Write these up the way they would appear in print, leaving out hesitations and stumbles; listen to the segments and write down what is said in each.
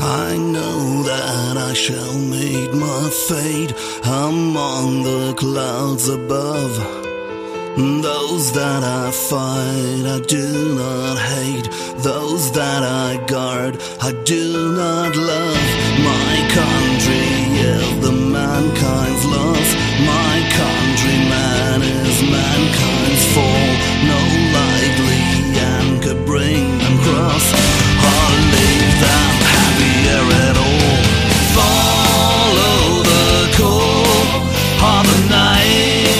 I know that I shall meet my fate among the clouds above. Those that I fight, I do not hate. Those that I guard, I do not love. My country is the mankind's loss. My countryman is mankind's fall. No lightly and could bring them cross or leave them happier at all. Follow the call of the night.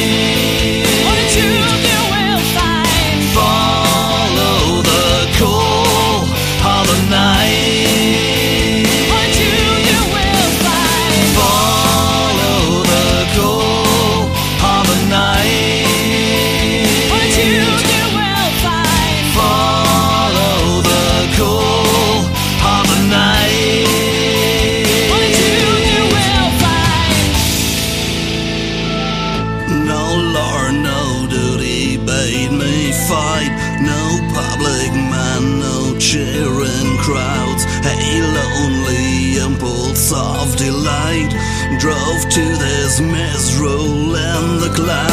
Fight, no public man, no cheering crowds. A lonely impulse of delight drove to this misrule in the clouds.